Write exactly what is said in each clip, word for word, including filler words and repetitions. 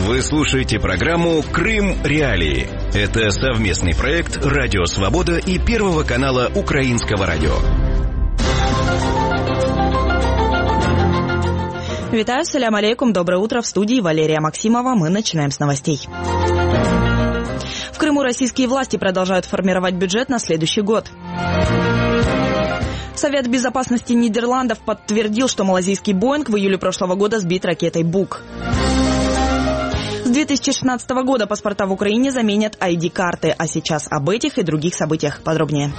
Вы слушаете программу «Крым Реалии». Это совместный проект «Радио Свобода» и Первого канала Украинского радио. Витаю, салям алейкум, доброе утро. В студии Валерия Максимова. Мы начинаем с новостей. В Крыму российские власти продолжают формировать бюджет на следующий год. Совет безопасности Нидерландов подтвердил, что малазийский «Боинг» в июле прошлого года сбит ракетой «Бук». С две тысячи шестнадцатого года паспорта в Украине заменят ай ди-карты. А сейчас об этих и других событиях подробнее.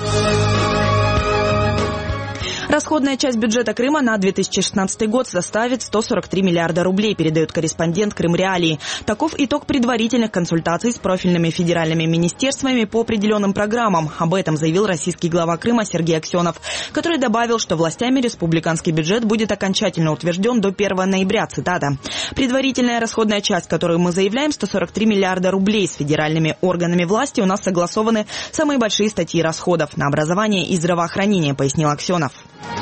Расходная часть бюджета Крыма на две тысячи шестнадцатый год составит сто сорок три миллиарда рублей, передает корреспондент Крым Реалии. Таков итог предварительных консультаций с профильными федеральными министерствами по определенным программам. Об этом заявил российский глава Крыма Сергей Аксенов, который добавил, что властями республиканский бюджет будет окончательно утвержден до первого ноября. Цитата. «Предварительная расходная часть, которую мы заявляем, сто сорок три миллиарда рублей. С федеральными органами власти у нас согласованы самые большие статьи расходов на образование и здравоохранение», пояснил Аксенов.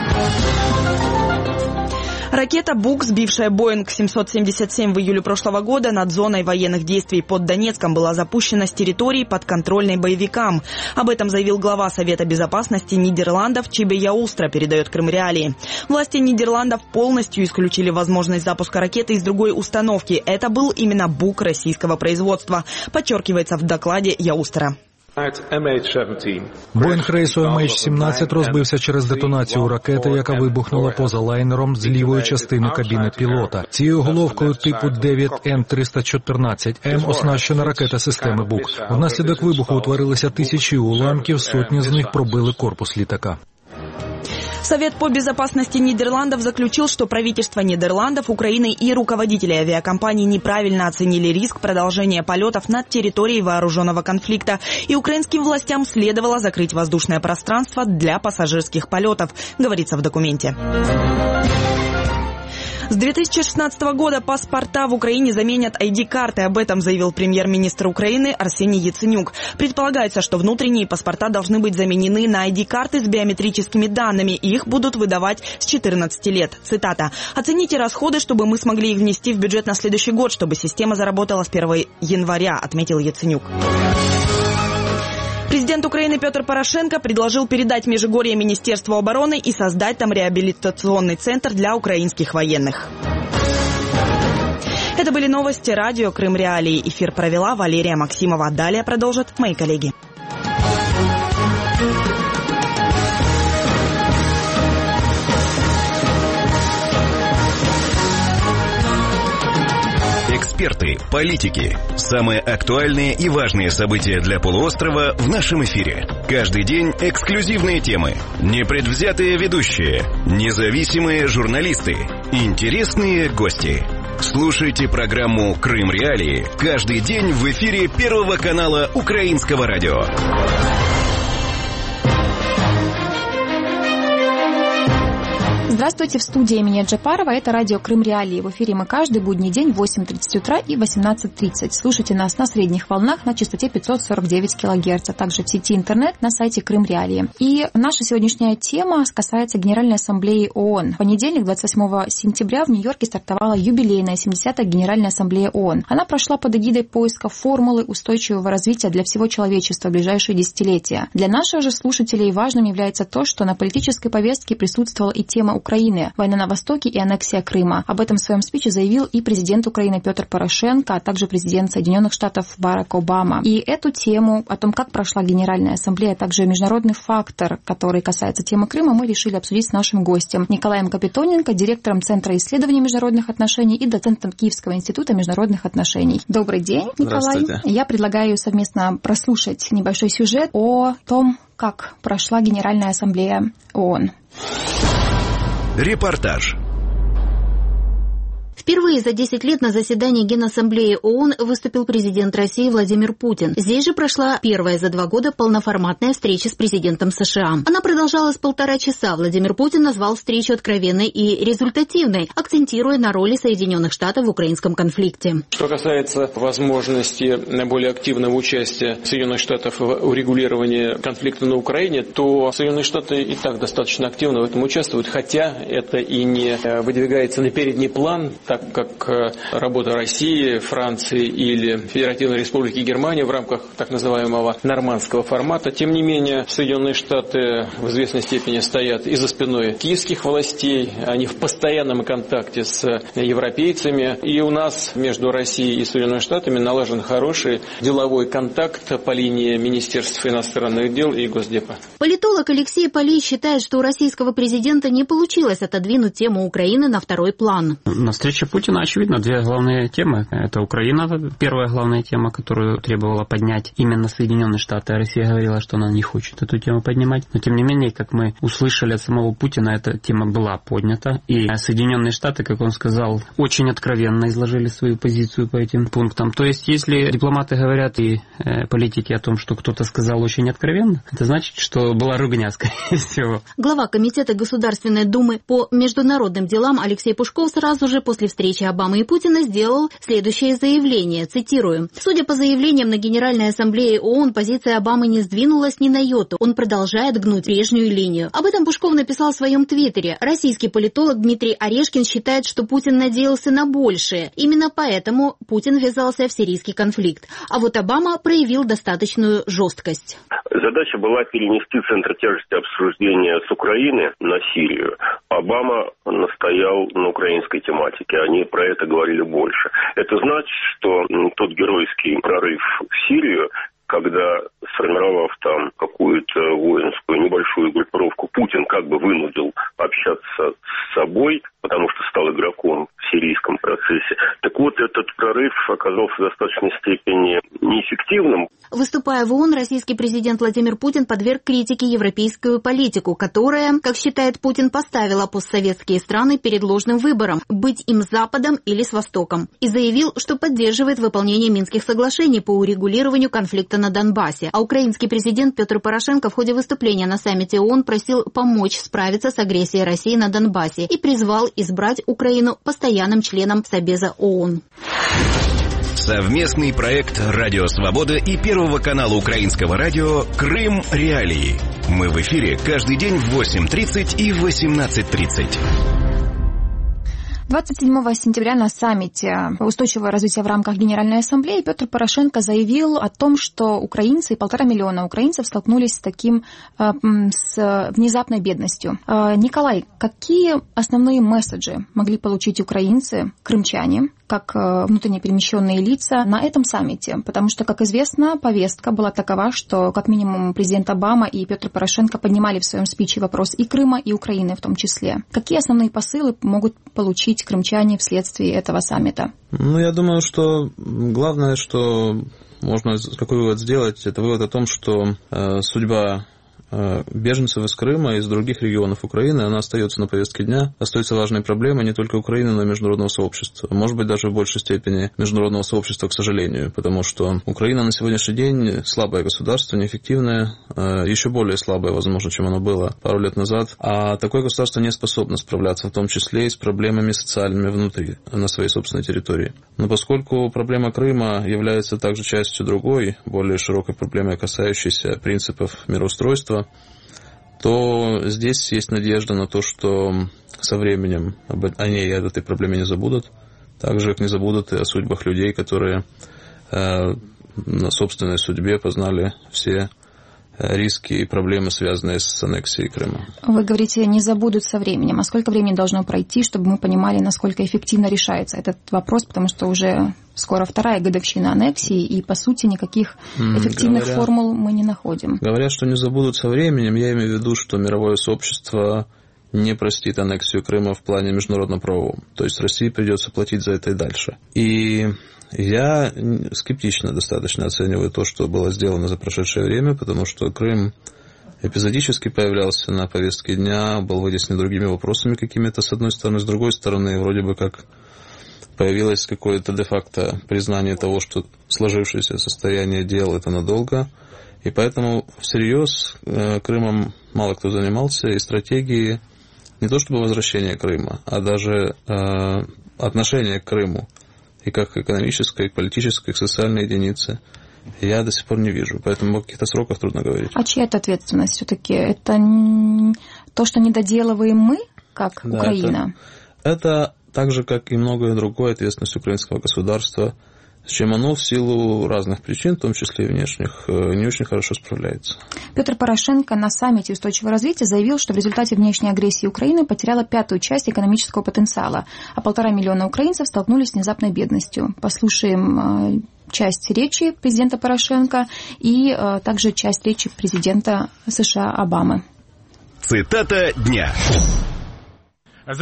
Ракета «Бук», сбившая «Боинг» семьсот семьдесят семь в июле прошлого года над зоной военных действий под Донецком, была запущена с территории, подконтрольной боевикам. Об этом заявил глава Совета безопасности Нидерландов Чибе Яустра, передает Крым Реалии. Власти Нидерландов полностью исключили возможность запуска ракеты из другой установки. Это был именно «Бук» российского производства, подчеркивается в докладе Яустра. Боїнг рейсу ем ейч сімнадцять розбився через детонацію ракети, яка вибухнула поза лайнером з лівої частини кабіни пілота. Цією головкою типу дев'ять ен триста чотирнадцять ем оснащена ракета системи «Бук». Внаслідок вибуху утворилися тисячі уламків, сотні з них пробили корпус літака. Совет по безопасности Нидерландов заключил, что правительство Нидерландов, Украины и руководители авиакомпаний неправильно оценили риск продолжения полетов над территорией вооруженного конфликта, и украинским властям следовало закрыть воздушное пространство для пассажирских полетов, говорится в документе. С две тысячи шестнадцатого года паспорта в Украине заменят ай ди-карты. Об этом заявил премьер-министр Украины Арсений Яценюк. Предполагается, что внутренние паспорта должны быть заменены на ай ди-карты с биометрическими данными. И их будут выдавать с четырнадцати лет. Цитата. «Оцените расходы, чтобы мы смогли их внести в бюджет на следующий год, чтобы система заработала с первого января», отметил Яценюк. Президент Украины Петр Порошенко предложил передать Межигорье Министерству обороны и создать там реабилитационный центр для украинских военных. Это были новости радио «Крым Реалии». Эфир провела Валерия Максимова. Далее продолжат мои коллеги. Эксперты, политики. Самые актуальные и важные события для полуострова в нашем эфире. Каждый день эксклюзивные темы, непредвзятые ведущие, независимые журналисты, интересные гости. Слушайте программу «Крым Реалии» каждый день в эфире Первого канала Украинского радио. Здравствуйте, в студии имени Джапарова. Это радио «Крым Реалии». В эфире мы каждый будний день в восемь тридцать утра и восемнадцать тридцать. Слушайте нас на средних волнах на частоте пятьсот сорок девять килогерц, а также в сети интернет на сайте «Крым Реалии». И наша сегодняшняя тема касается Генеральной Ассамблеи ООН. В понедельник, двадцать восьмого сентября, в Нью-Йорке стартовала юбилейная семидесятая Генеральная Ассамблея ООН. Она прошла под эгидой поиска формулы устойчивого развития для всего человечества в ближайшие десятилетия. Для наших же слушателей важным является то, что на политической повестке присутствовала и тема Украины. Украины, война на Востоке и аннексия Крыма. Об этом в своем спиче заявил и президент Украины Петр Порошенко, а также президент Соединенных Штатов Барак Обама. И эту тему, о том, как прошла Генеральная Ассамблея, а также международный фактор, который касается темы Крыма, мы решили обсудить с нашим гостем Николаем Капитоненко, директором Центра исследований международных отношений и доцентом Киевского института международных отношений. Добрый день, Николай. Я предлагаю совместно прослушать небольшой сюжет о том, как прошла Генеральная Ассамблея ООН. Репортаж. Впервые за десять лет на заседании Генассамблеи ООН выступил президент России Владимир Путин. Здесь же прошла первая за два года полноформатная встреча с президентом США. Она продолжалась полтора часа. Владимир Путин назвал встречу откровенной и результативной, акцентируя на роли Соединенных Штатов в украинском конфликте. Что касается возможности более активного участия Соединенных Штатов в урегулировании конфликта на Украине, то Соединенные Штаты и так достаточно активно в этом участвуют, хотя это и не выдвигается на передний план так как работа России, Франции или Федеративной Республики Германии в рамках так называемого нормандского формата. Тем не менее, Соединенные Штаты в известной степени стоят и за спиной киевских властей, они в постоянном контакте с европейцами. И у нас между Россией и Соединенными Штатами налажен хороший деловой контакт по линии Министерств иностранных дел и Госдепа. Политолог Алексей Полей считает, что у российского президента не получилось отодвинуть тему Украины на второй план. На встрече Путина, очевидно, две главные темы. Это Украина, первая главная тема, которую требовала поднять именно Соединенные Штаты. А Россия говорила, что она не хочет эту тему поднимать. Но, тем не менее, как мы услышали от самого Путина, эта тема была поднята. И Соединенные Штаты, как он сказал, очень откровенно изложили свою позицию по этим пунктам. То есть, если дипломаты говорят и э, политики о том, что кто-то сказал очень откровенно, это значит, что была ругня, скорее всего. Глава Комитета Государственной Думы по международным делам Алексей Пушков сразу же после встречи Обамы и Путина сделал следующее заявление, цитирую. «Судя по заявлениям на Генеральной Ассамблее ООН, позиция Обамы не сдвинулась ни на йоту. Он продолжает гнуть прежнюю линию». Об этом Пушков написал в своем твиттере. Российский политолог Дмитрий Орешкин считает, что Путин надеялся на большее. Именно поэтому Путин ввязался в сирийский конфликт. А вот Обама проявил достаточную жесткость. Задача была перенести центр тяжести обсуждения с Украины на Сирию. Обама настоял на украинской тематике. Они про это говорили больше. Это значит, что тот геройский прорыв в Сирию, когда, сформировав там какую-то воинскую небольшую группировку, Путин как бы вынудил общаться с собой, потому что стал игроком в сирийском процессе. Так вот, этот прорыв оказался в достаточной степени неэффективным. Выступая в ООН, российский президент Владимир Путин подверг критике европейскую политику, которая, как считает Путин, поставила постсоветские страны перед ложным выбором – быть им с Западом или с Востоком. И заявил, что поддерживает выполнение Минских соглашений по урегулированию конфликта на Донбассе. А украинский президент Петр Порошенко в ходе выступления на саммите ООН просил помочь справиться с агрессией России на Донбассе и призвал избрать Украину постоянным членом Совбеза ООН. Совместный проект «Радио Свобода» и Первого канала Украинского радио «Крым Реалии». Мы в эфире каждый день в восемь тридцать и восемнадцать тридцать. двадцать седьмого сентября на саммите устойчивого развития в рамках Генеральной Ассамблеи Петр Порошенко заявил о том, что украинцы, полтора миллиона украинцев столкнулись с таким, с внезапной бедностью. Николай, какие основные месседжи могли получить украинцы, крымчане, как внутренне перемещенные лица на этом саммите? Потому что, как известно, повестка была такова, что как минимум президент Обама и Петр Порошенко поднимали в своем спиче вопрос и Крыма, и Украины в том числе. Какие основные посылы могут получить крымчане вследствие этого саммита? Ну, я думаю, что главное, что можно какой вывод сделать, это вывод о том, что э, судьба беженцев из Крыма и из других регионов Украины, она остается на повестке дня, остается важной проблемой не только Украины, но и международного сообщества. Может быть, даже в большей степени международного сообщества, к сожалению, потому что Украина на сегодняшний день слабое государство, неэффективное, еще более слабое, возможно, чем оно было пару лет назад, а такое государство не способно справляться, в том числе и с проблемами социальными внутри, на своей собственной территории. Но поскольку проблема Крыма является также частью другой, более широкой проблемы, касающейся принципов мироустройства, то здесь есть надежда на то, что со временем о ней, об этой проблеме не забудут. Также как не забудут и о судьбах людей, которые э, на собственной судьбе познали все риски и проблемы, связанные с аннексией Крыма. Вы говорите, не забудут со временем. А сколько времени должно пройти, чтобы мы понимали, насколько эффективно решается этот вопрос, потому что уже скоро вторая годовщина аннексии, и, по сути, никаких эффективных Говоря, формул мы не находим. Говорят, что не забудут со временем, я имею в виду, что мировое сообщество не простит аннексию Крыма в плане международно-правовом. То есть России придется платить за это и дальше. И я скептично достаточно оцениваю то, что было сделано за прошедшее время, потому что Крым эпизодически появлялся на повестке дня, был вытеснен другими вопросами какими-то, с одной стороны, с другой стороны, вроде бы как появилось какое-то де-факто признание того, что сложившееся состояние дел – это надолго, и поэтому всерьез Крымом мало кто занимался, и стратегии не то чтобы возвращения Крыма, а даже э, отношения к Крыму, и как к экономической, и к политической, и к социальной единице, я до сих пор не вижу. Поэтому о каких-то сроках трудно говорить. А чья это ответственность все-таки? Это то, что не доделываем мы, как да, Украина? Это, это так же, как и многое другое, ответственность украинского государства, с чем оно в силу разных причин, в том числе и внешних, не очень хорошо справляется. Петр Порошенко на саммите устойчивого развития заявил, что в результате внешней агрессии Украины потеряла пятую часть экономического потенциала, а полтора миллиона украинцев столкнулись с внезапной бедностью. Послушаем часть речи президента Порошенко и также часть речи президента США Обамы. Цитата дня. В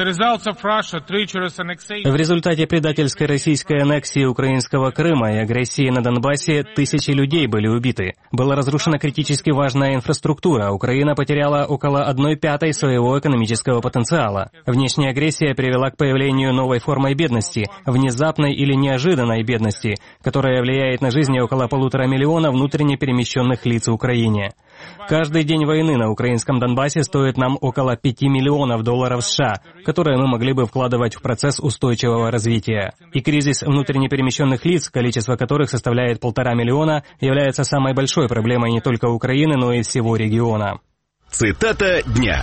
результате предательской российской аннексии украинского Крыма и агрессии на Донбассе тысячи людей были убиты. Была разрушена критически важная инфраструктура. Украина потеряла около одной пятой своего экономического потенциала. Внешняя агрессия привела к появлению новой формы бедности, внезапной или неожиданной бедности, которая влияет на жизни около полутора миллиона внутренне перемещенных лиц в Украине. Каждый день войны на украинском Донбассе стоит нам около пяти миллионов долларов США, которые мы могли бы вкладывать в процесс устойчивого развития. И кризис внутренне перемещенных лиц, количество которых составляет полтора миллиона, является самой большой проблемой не только Украины, но и всего региона. Цитата дня.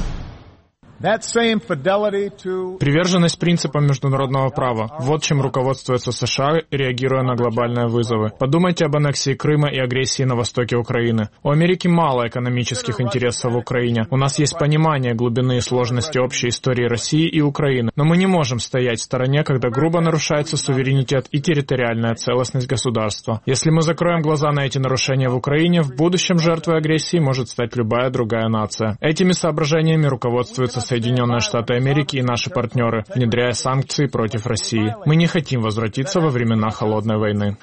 Приверженность принципам международного права. Вот чем руководствуется США, реагируя на глобальные вызовы. Подумайте об аннексии Крыма и агрессии на востоке Украины. У Америки мало экономических интересов в Украине. У нас есть понимание глубины и сложности общей истории России и Украины. Но мы не можем стоять в стороне, когда грубо нарушается суверенитет и территориальная целостность государства. Если мы закроем глаза на эти нарушения в Украине, в будущем жертвой агрессии может стать любая другая нация. Этими соображениями руководствуется Соединенные Штаты Америки и наши партнеры, внедряя санкции против России. Мы не хотим возвратиться во времена холодной войны.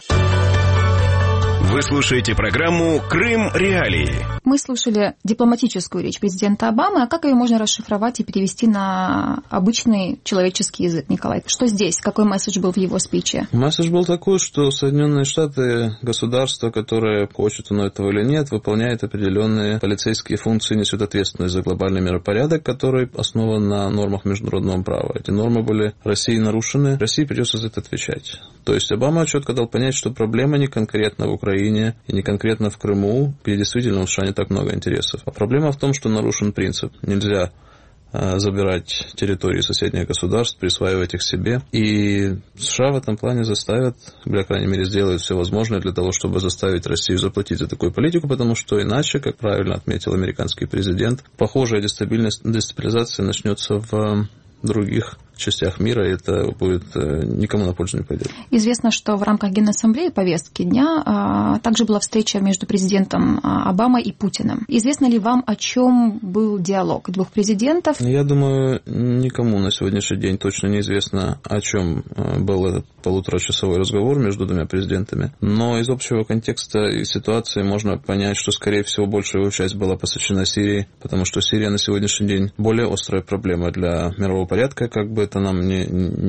Вы слушаете программу «Крым. Реалии». Мы слушали дипломатическую речь президента Обамы, а как ее можно расшифровать и перевести на обычный человеческий язык, Николай? Что здесь? Какой месседж был в его спиче? Месседж был такой, что Соединенные Штаты, государство, которое, хочет оно этого или нет, выполняет определенные полицейские функции, несет ответственность за глобальный миропорядок, который основан на нормах международного права. Эти нормы были Россией нарушены, России придется за это отвечать. То есть Обама четко дал понять, что проблема не конкретно в Украине и не конкретно в Крыму, где действительно у США не так много интересов. А проблема в том, что нарушен принцип. Нельзя э, забирать территории соседних государств, присваивать их себе. И США в этом плане заставят, или, по крайней мере, сделают все возможное для того, чтобы заставить Россию заплатить за такую политику, потому что иначе, как правильно отметил американский президент, похожая дестабилизация начнется в других частях мира, и это будет никому на пользу не пойдет. Известно, что в рамках Генассамблеи повестки дня а, также была встреча между президентом Обамой и Путиным. Известно ли вам, о чем был диалог двух президентов? Я думаю, никому на сегодняшний день точно неизвестно, о чем был этот полуторачасовой разговор между двумя президентами. Но из общего контекста и ситуации можно понять, что, скорее всего, большая его часть была посвящена Сирии, потому что Сирия на сегодняшний день более острая проблема для мирового порядка, как бы это нам не,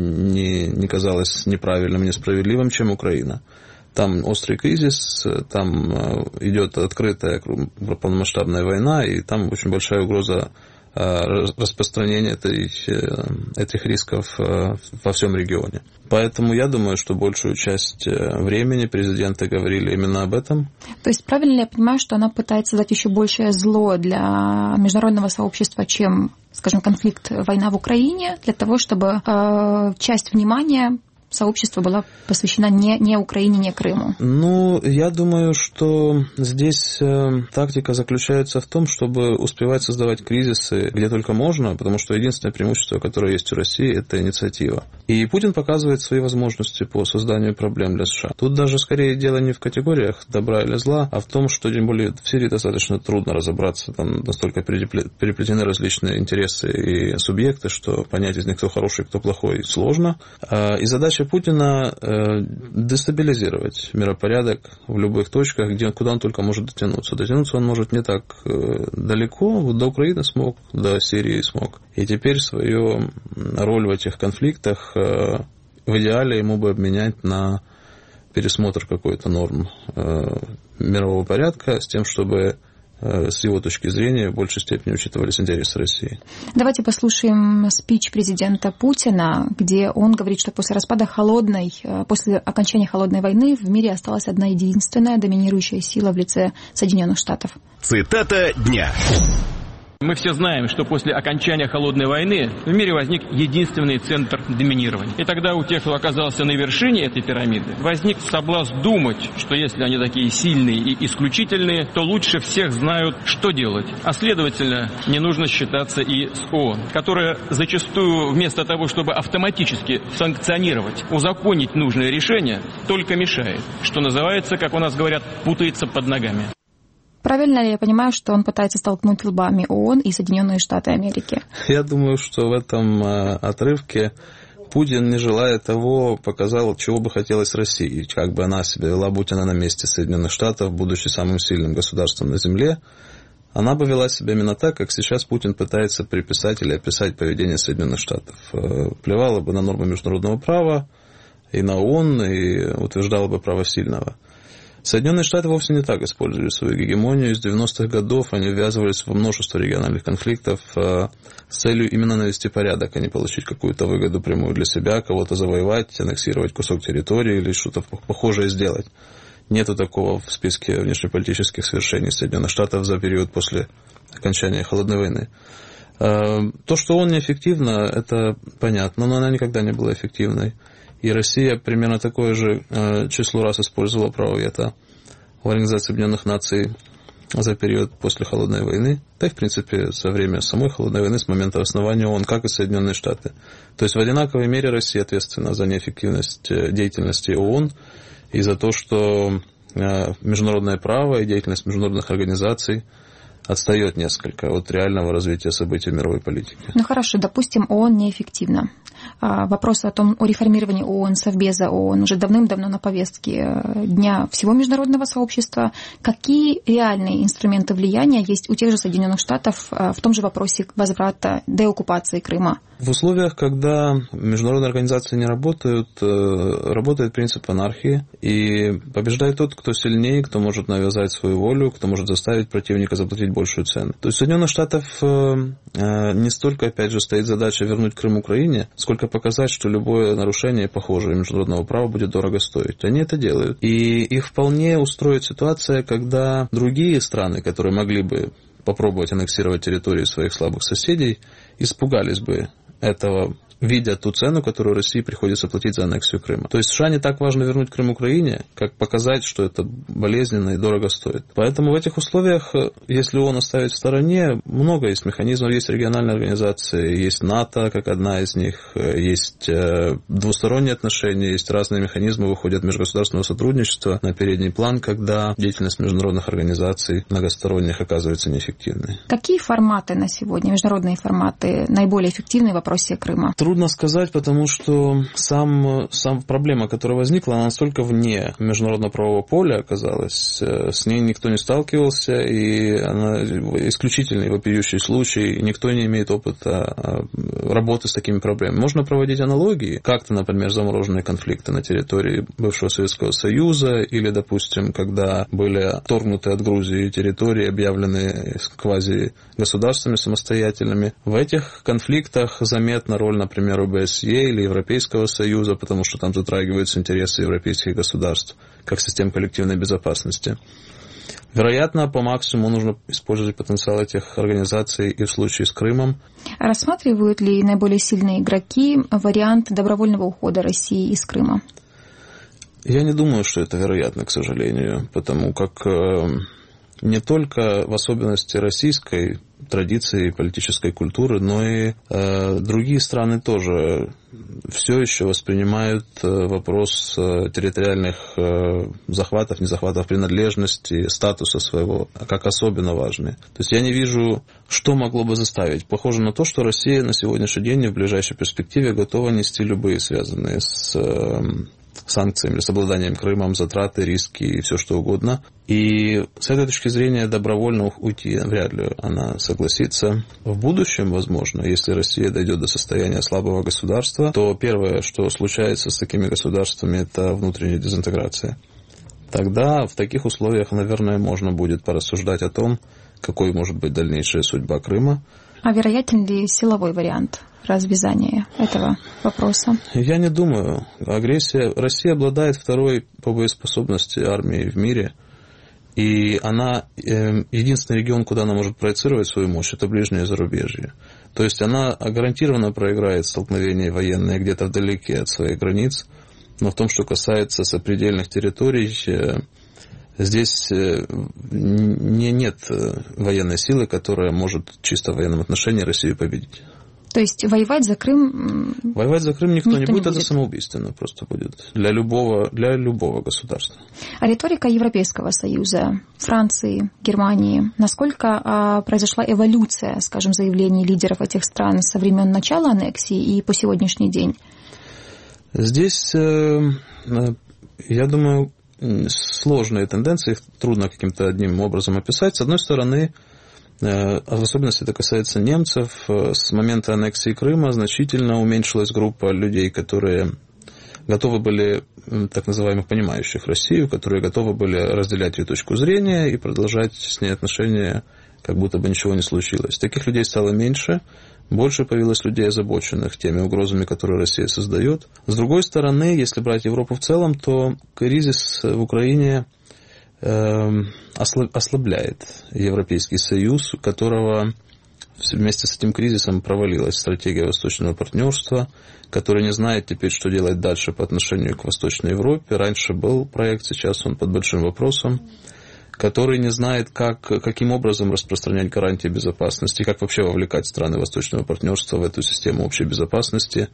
не, не казалось неправильным, несправедливым, чем Украина. Там острый кризис, там идет открытая полномасштабная война, и там очень большая угроза распространения этих, этих рисков во всем регионе. Поэтому я думаю, что большую часть времени президенты говорили именно об этом. То есть правильно ли я понимаю, что она пытается дать еще большее зло для международного сообщества, чем, скажем, конфликт, война в Украине, для того, чтобы э, часть внимания сообщества была посвящена не, не Украине, не Крыму? Ну, я думаю, что здесь э, тактика заключается в том, чтобы успевать создавать кризисы где только можно, потому что единственное преимущество, которое есть у России, это инициатива. И Путин показывает свои возможности по созданию проблем для США. Тут даже скорее дело не в категориях добра или зла, а в том, что тем более в Сирии достаточно трудно разобраться, там настолько переплетены различные интересы и субъекты, что понять из них, кто хороший, кто плохой, сложно. И задача Путина э, дестабилизировать миропорядок в любых точках, где, куда он только может дотянуться. Дотянуться он может не так э, далеко, вот до Украины смог, до Сирии смог. И теперь свою роль в этих конфликтах э, в идеале ему бы обменять на пересмотр какой-то норм э, мирового порядка с тем, чтобы с его точки зрения, в большей степени учитывались интересы России. Давайте послушаем спич президента Путина, где он говорит, что после распада холодной, после окончания холодной войны в мире осталась одна единственная доминирующая сила в лице Соединенных Штатов. Цитата дня. Мы все знаем, что после окончания холодной войны в мире возник единственный центр доминирования. И тогда у тех, кто оказался на вершине этой пирамиды, возник соблазн думать, что если они такие сильные и исключительные, то лучше всех знают, что делать. А следовательно, не нужно считаться и с ООН, которая зачастую вместо того, чтобы автоматически санкционировать, узаконить нужные решения, только мешает. Что называется, как у нас говорят, путается под ногами. Правильно ли я понимаю, что он пытается столкнуть лбами ООН и Соединенные Штаты Америки? Я думаю, что в этом отрывке Путин, не желая того, показал, чего бы хотелось России, как бы она себя вела, будь она на месте Соединенных Штатов, будучи самым сильным государством на Земле. Она бы вела себя именно так, как сейчас Путин пытается приписать или описать поведение Соединенных Штатов. Плевала бы на нормы международного права и на ООН, и утверждала бы право сильного. Соединенные Штаты вовсе не так использовали свою гегемонию. С девяностых годов они ввязывались во множество региональных конфликтов с целью именно навести порядок, а не получить какую-то выгоду прямую для себя, кого-то завоевать, аннексировать кусок территории или что-то похожее сделать. Нету такого в списке внешнеполитических свершений Соединенных Штатов за период после окончания Холодной войны. То, что он неэффективно, это понятно, но она никогда не была эффективной. И Россия примерно такое же число раз использовала право вето в Организации Объединенных Наций за период после Холодной войны, да и, в принципе, со времени самой Холодной войны, с момента основания ООН, как и Соединенные Штаты. То есть в одинаковой мере Россия ответственна за неэффективность деятельности ООН и за то, что международное право и деятельность международных организаций отстает несколько от реального развития событий в мировой политике. Ну хорошо, допустим, ООН неэффективна. Вопрос о том, о реформировании ООН, Совбеза ООН уже давным-давно на повестке дня всего международного сообщества. Какие реальные инструменты влияния есть у тех же Соединенных Штатов в том же вопросе возврата, деоккупации Крыма? В условиях, когда международные организации не работают, работает принцип анархии, и побеждает тот, кто сильнее, кто может навязать свою волю, кто может заставить противника заплатить большую цену. То есть у Соединенных Штатов не столько, опять же, стоит задача вернуть Крым Украине, сколько показать, что любое нарушение похожее международного права будет дорого стоить. Они это делают. И их вполне устроит ситуация, когда другие страны, которые могли бы попробовать аннексировать территории своих слабых соседей, испугались бы этого, видя ту цену, которую России приходится платить за аннексию Крыма. То есть США не так важно вернуть Крым Украине, как показать, что это болезненно и дорого стоит. Поэтому в этих условиях, если ООН оставить в стороне, много есть механизмов, есть региональные организации, есть НАТО, как одна из них, есть двусторонние отношения, есть разные механизмы, выходят межгосударственного сотрудничества на передний план, когда деятельность международных организаций многосторонних оказывается неэффективной. Какие форматы на сегодня, международные форматы, наиболее эффективны в вопросе Крыма? Трудно сказать, потому что сам, сам проблема, которая возникла, она настолько вне международного правового поля оказалась, с ней никто не сталкивался, и она исключительный вопиющий случай, никто не имеет опыта работы с такими проблемами. Можно проводить аналогии, как-то, например, замороженные конфликты на территории бывшего Советского Союза, или, допустим, когда были отторгнуты от Грузии территории, объявленные квази-государствами самостоятельными. В этих конфликтах заметна роль, например, например, ОБСЕ или Европейского Союза, потому что там затрагиваются интересы европейских государств, как систем коллективной безопасности. Вероятно, по максимуму нужно использовать потенциал этих организаций и в случае с Крымом. Рассматривают ли наиболее сильные игроки вариант добровольного ухода России из Крыма? Я не думаю, что это вероятно, к сожалению, потому как не только в особенности российской традиции политической культуры, но и э, другие страны тоже все еще воспринимают э, вопрос э, территориальных э, захватов, не захватов, принадлежности, статуса своего как особенно важный. То есть я не вижу, что могло бы заставить. Похоже на то, что Россия на сегодняшний день и в ближайшей перспективе готова нести любые связанные с э, санкциями, с обладанием Крымом, затраты, риски и все что угодно. И с этой точки зрения добровольно уйти вряд ли она согласится. В будущем, возможно, если Россия дойдет до состояния слабого государства, то первое, что случается с такими государствами, это внутренняя дезинтеграция. Тогда в таких условиях, наверное, можно будет порассуждать о том, какой может быть дальнейшая судьба Крыма. А вероятен ли силовой вариант развязания этого вопроса? Я не думаю. Агрессия... Россия обладает второй по боеспособности армией в мире. И она, единственный регион, куда она может проецировать свою мощь, это ближнее зарубежье. То есть она гарантированно проиграет столкновения военные где-то вдалеке от своих границ, но в том, что касается сопредельных территорий, здесь не, нет военной силы, которая может чисто в военном отношении Россию победить. То есть воевать за Крым... Воевать за Крым никто, никто не, будет, не будет, это самоубийственно просто будет для любого, для любого государства. А риторика Европейского Союза, Франции, Германии, насколько а, произошла эволюция, скажем, заявлений лидеров этих стран со времен начала аннексии и по сегодняшний день? Здесь, э, я думаю, сложные тенденции, их трудно каким-то одним образом описать. С одной стороны, в особенности это касается немцев, с момента аннексии Крыма значительно уменьшилась группа людей, которые готовы были, так называемых понимающих Россию, которые готовы были разделять ее точку зрения и продолжать с ней отношения, как будто бы ничего не случилось. Таких людей стало меньше, больше появилось людей, озабоченных теми угрозами, которые Россия создает. С другой стороны, если брать Европу в целом, то кризис в Украине ослабляет Европейский Союз, у которого вместе с этим кризисом провалилась стратегия восточного партнерства, который не знает теперь, что делать дальше по отношению к Восточной Европе. Раньше был проект, сейчас он под большим вопросом, который не знает, как, каким образом распространять гарантии безопасности, как вообще вовлекать страны Восточного партнерства в эту систему общей безопасности,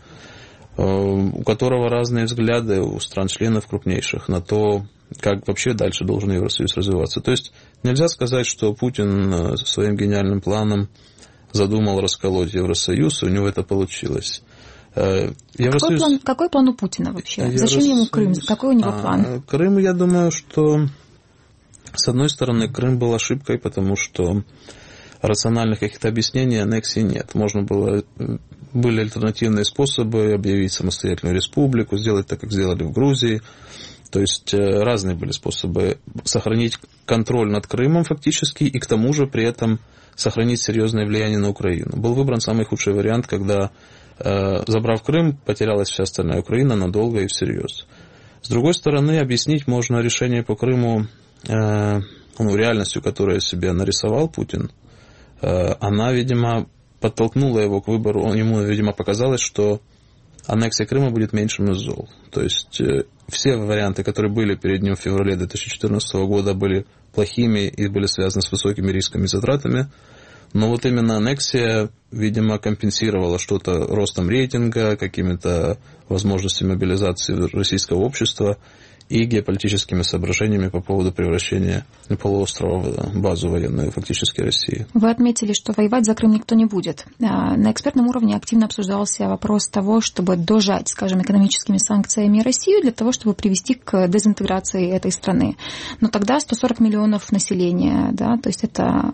у которого разные взгляды у стран-членов крупнейших на то, как вообще дальше должен Евросоюз развиваться. То есть нельзя сказать, что Путин своим гениальным планом задумал расколоть Евросоюз, и у него это получилось. Евросоюз... Какой, план, какой план у Путина вообще? Евросоюз... Зачем ему Крым? Какой у него а, план? Крым, я думаю, что с одной стороны Крым был ошибкой, потому что рациональных каких-то объяснений аннексии нет. Можно было... Были альтернативные способы объявить самостоятельную республику, сделать так, как сделали в Грузии. То есть разные были способы сохранить контроль над Крымом фактически и к тому же при этом сохранить серьезное влияние на Украину. Был выбран самый худший вариант, когда, забрав Крым, потерялась вся остальная Украина надолго и всерьез. С другой стороны, объяснить можно решение по Крыму ну, реальностью, которую себе нарисовал Путин. Она, видимо, подтолкнула его к выбору, ему, видимо, показалось, что аннексия Крыма будет меньшим из зол. То есть все варианты, которые были перед ним в феврале две тысячи четырнадцатого года, были плохими и были связаны с высокими рисками и затратами. Но вот именно аннексия, видимо, компенсировала что-то ростом рейтинга, какими-то возможностями мобилизации российского общества и геополитическими соображениями по поводу превращения полуострова в базу военную фактически России. Вы отметили, что воевать за Крым никто не будет. На экспертном уровне активно обсуждался вопрос того, чтобы дожать, скажем, экономическими санкциями Россию для того, чтобы привести к дезинтеграции этой страны. Но тогда сто сорок миллионов населения, да, то есть это...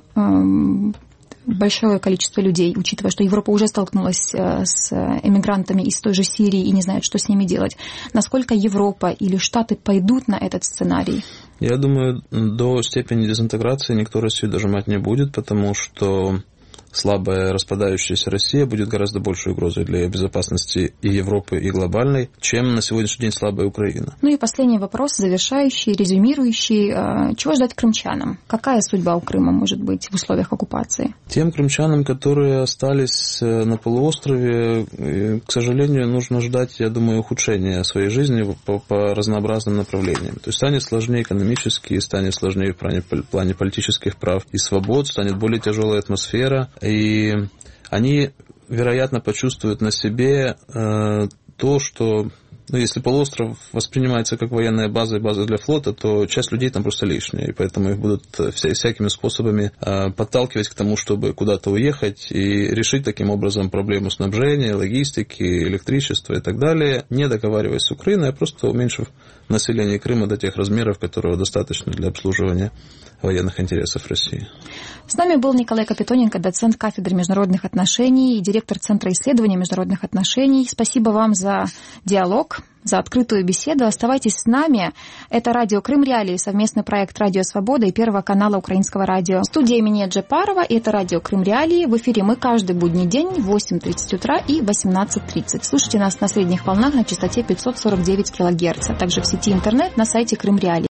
большое количество людей, учитывая, что Европа уже столкнулась с эмигрантами из той же Сирии и не знает, что с ними делать. Насколько Европа или Штаты пойдут на этот сценарий? Я думаю, до степени дезинтеграции никто Россию дожимать не будет, потому что слабая распадающаяся Россия будет гораздо большей угрозой для безопасности и Европы, и глобальной, чем на сегодняшний день слабая Украина. Ну и последний вопрос, завершающий, резюмирующий. Чего ждать крымчанам? Какая судьба у Крыма может быть в условиях оккупации? Тем крымчанам, которые остались на полуострове, к сожалению, нужно ждать, я думаю, ухудшения своей жизни по, по разнообразным направлениям. То есть станет сложнее экономически, станет сложнее в плане, в плане политических прав и свобод, станет более тяжелая атмосфера. И они, вероятно, почувствуют на себе э, то, что, ну, если полуостров воспринимается как военная база и база для флота, то часть людей там просто лишняя, и поэтому их будут вся, всякими способами э, подталкивать к тому, чтобы куда-то уехать и решить таким образом проблему снабжения, логистики, электричества и так далее, не договариваясь с Украиной, а просто уменьшив население Крыма до тех размеров, которого достаточно для обслуживания военных интересов России. С нами был Николай Капитоненко, доцент кафедры международных отношений и директор Центра исследований международных отношений. Спасибо вам за диалог, за открытую беседу. Оставайтесь с нами. Это радио Крым Реалии, совместный проект Радио Свобода и Первого канала Украинского радио. Студия имени Джапарова, и это радио Крым Реалии. В эфире мы каждый будний день в восемь тридцать утра и восемнадцать тридцать. Слушайте нас на средних волнах на частоте пятьсот сорок девять килогерц, а также в сети интернет на сайте Крым Реалии.